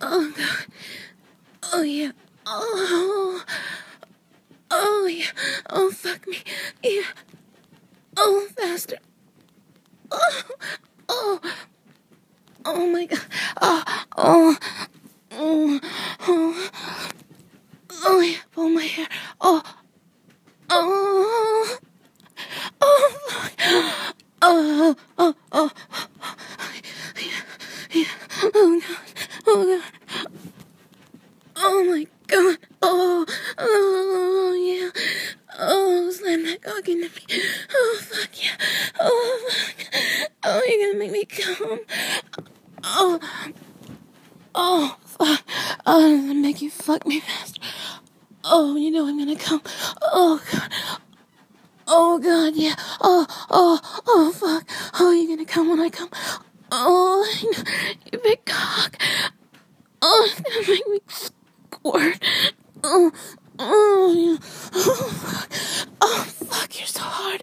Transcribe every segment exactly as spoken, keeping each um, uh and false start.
Oh God. Oh yeah. Oh. Oh yeah. Oh fuck me. Yeah. Oh faster. Oh. Oh. Oh my God. Oh. Oh. Oh. Oh. Oh yeah. Pull my hair. Oh. Oh. Oh. Oh. Oh. Oh. Yeah. Yeah. Oh God. Oh God. Oh my God. Oh. Oh yeah. Oh, slam that cock into me. Oh fuck yeah. Oh fuck. Oh, you're gonna make me come. Oh. Oh fuck. Oh, I'm gonna make you fuck me faster. Oh, you know I'm gonna come. Oh God. Oh God, yeah. Oh, oh, oh fuck. Oh, you're gonna come when I come. Oh, you big cock. Oh, it's gonna make me squirt. Oh, oh, yeah. Oh fuck. Oh fuck, you're so hard.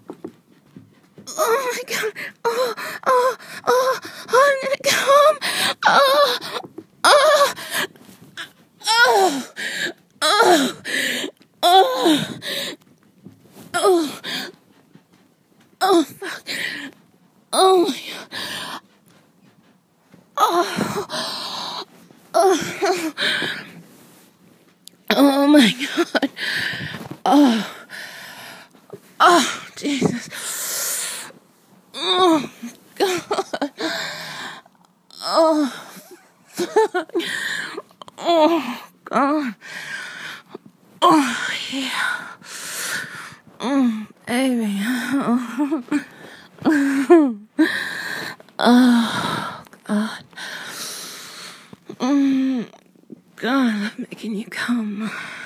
Oh my God. Oh, oh, oh, oh, I'm gonna come. Oh, oh, oh, oh, oh, oh, oh, fuck. Oh my God. Oh, oh, oh my God. Oh, oh, Jesus. Oh, God. Oh, fuck. Oh, God. Oh, yeah. Oh, baby. Oh, oh God. Mm, God, I'm making you come.